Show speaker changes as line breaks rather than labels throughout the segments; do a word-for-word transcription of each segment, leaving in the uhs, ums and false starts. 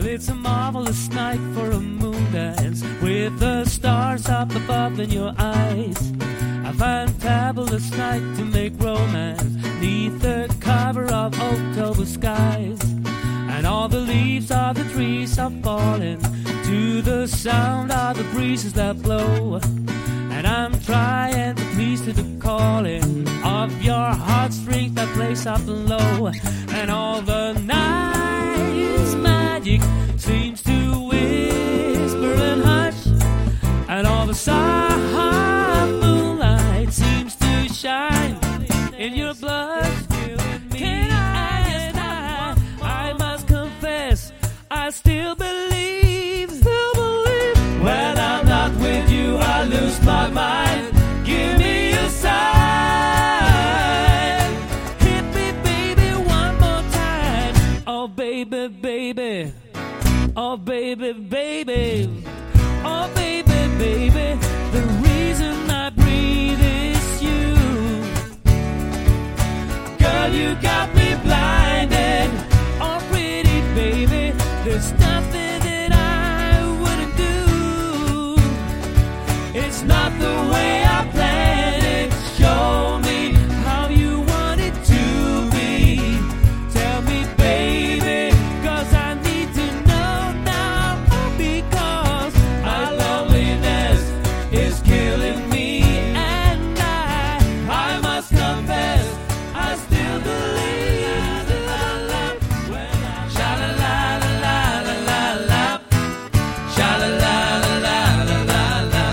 Well, it's a marvelous night for a moon dance with the stars up above in your eyes. A fantabulous night to make romance neath the cover of October skies. And all the leaves of the trees are falling to the sound of the breezes that blow. And I'm trying to please to the calling of your heartstrings that plays up and low. And all the night's magic seems to whisper and hush. And all the soft moonlight seems to shine in your blood. Can I, I, I must confess, I still believe, still believe. When I'm not with you, I lose my mind. Give me a sign. Hit me, baby, one more time. Oh, baby, baby. Oh, baby, baby. Oh, baby, baby. The reason I breathe is you. Girl, you got me blinded. Oh, pretty baby. There's nothing that I wouldn't do. It's not the way I planned it. Show me how you want it to be. Tell me, baby, 'cause I need to know now. Because my loneliness is killing me, and I, I must confess, I still believe that I love when I sha-la-la-la-la-la-la, sha-la-la-la-la-la-la.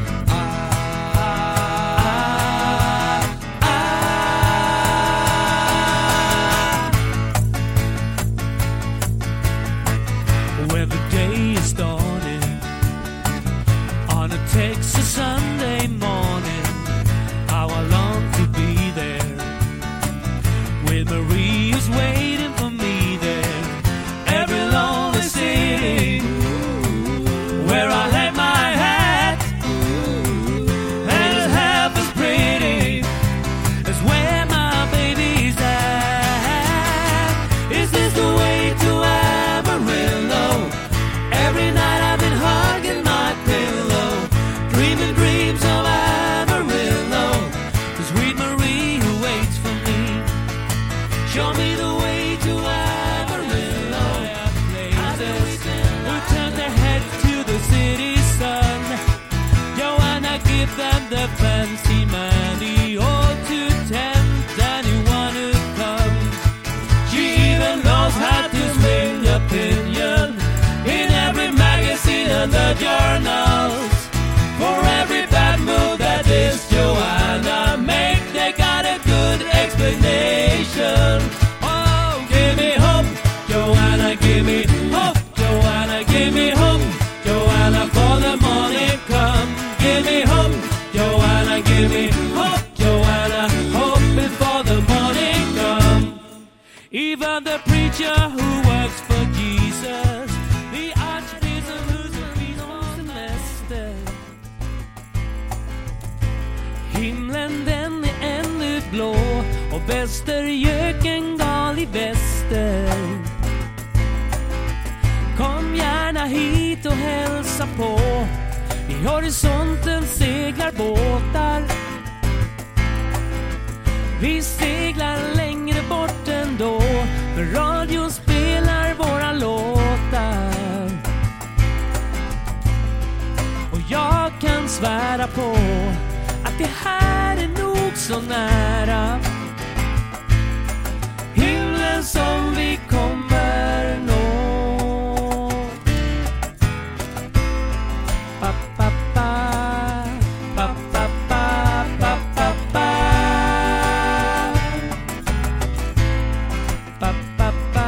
When the day is dawning on a Texas Sunday morning, how I long to be there with Marie who's waiting for me there. Every lonely city where I hang my hat, and it's half as pretty as where my baby's at. Is this the way to Amarillo? Every night I've been hugging my pillow, dreaming dreams of Amarillo. The sweet Marie who waits for me. Show me the way to Amarillo. Others who turn their heads to the city sun. Joanna, give them the fancy money. Oh, to tempt anyone who comes. She even knows how to swing opinion in every magazine and the journals. For every bad move that this Joanna make, they got a good explanation. Oh, give me hope, Joanna, give me hope, Joanna, give me hope, Joanna, for the morning come. Give me hope, Joanna, give me hope, Joanna, hope before the morning come. Even the preacher who works for Jesus, the archbishop who's the priest for semester. Himlen den är ännu blå och västergöken gal i väster. Kom gärna hit och hälsa på. I horisonten seglar båtar. Vi seglar längre bort ändå, för radion spelar våra låtar. Och jag kan svära på att det här är nog så nära himlen som vi kommer nå. Pa, pa, pa, pa, pa, pa, pa, pa, pa. Pa, pa, pa,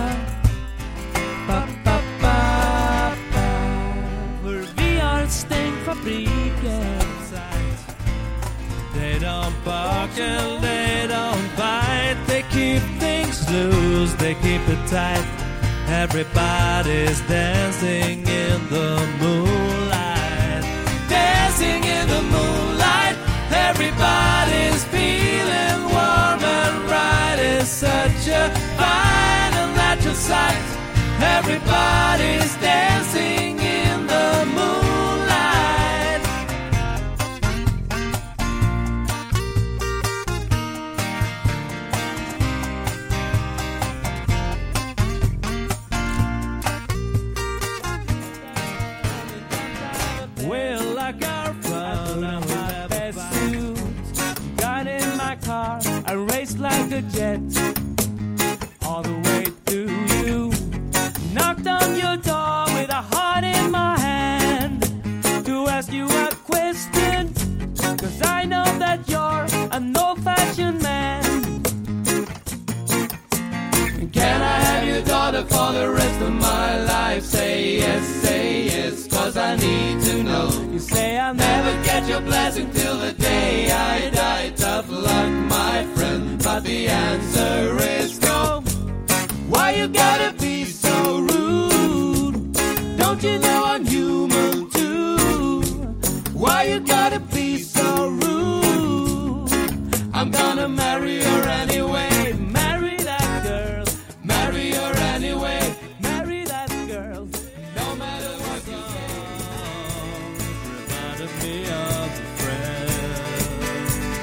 pa, pa, pa, pa. För vi har stängt fabriken. They don't bark and they don't bite. They keep things loose, they keep it tight. Everybody's dancing in the moonlight. Dancing in the moonlight. Everybody's feeling warm and bright. It's such a fine and natural sight. everybody's dancing in the moonlight. Well, I got from my best suit, got in my car, I raced like a jet all the way to you. Knocked on your door with a heart in my hand to ask you a question, 'cause I know that you're an old-fashioned man. Can I have your daughter for the rest of my life? Say yes, say yes, 'cause I need to know. You say I'll never get your blessing till the day I die. Tough luck, my friend, but the answer is no. Why you gotta be so rude? Don't you know I'm human too? Why you gotta be so rude? I'm gonna marry her anyway. Marry that girl. Marry her anyway. Marry that girl. No matter what you say. Reminded me of a friend.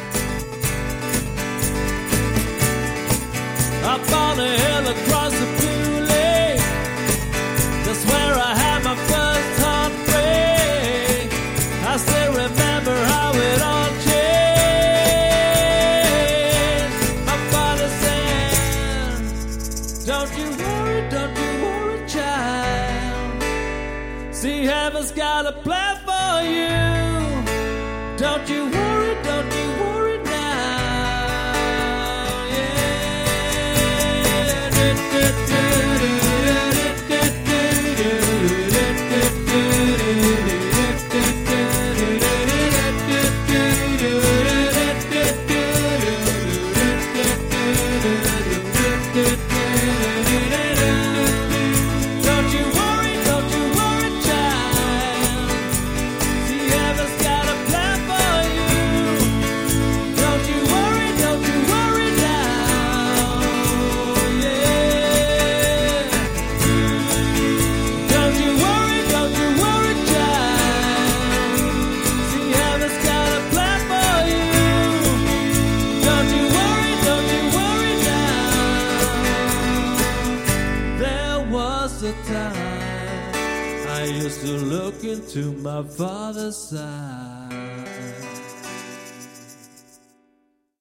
Up on a hill across the blue lake, that's where I had my first heartbreak. I still remember how it all changed. My father said, don't you worry, don't you worry, child. See, heaven's got a plan for you. Don't you worry, don't you worry now. Don't you worry, don't you worry, child. See, heaven's got a plan for you. Don't you worry, don't you worry now. Yeah. Don't you worry, don't you worry, child. See, heaven's got a plan for you. Don't you worry, don't you worry now. There was a time I used to look into my father's eyes.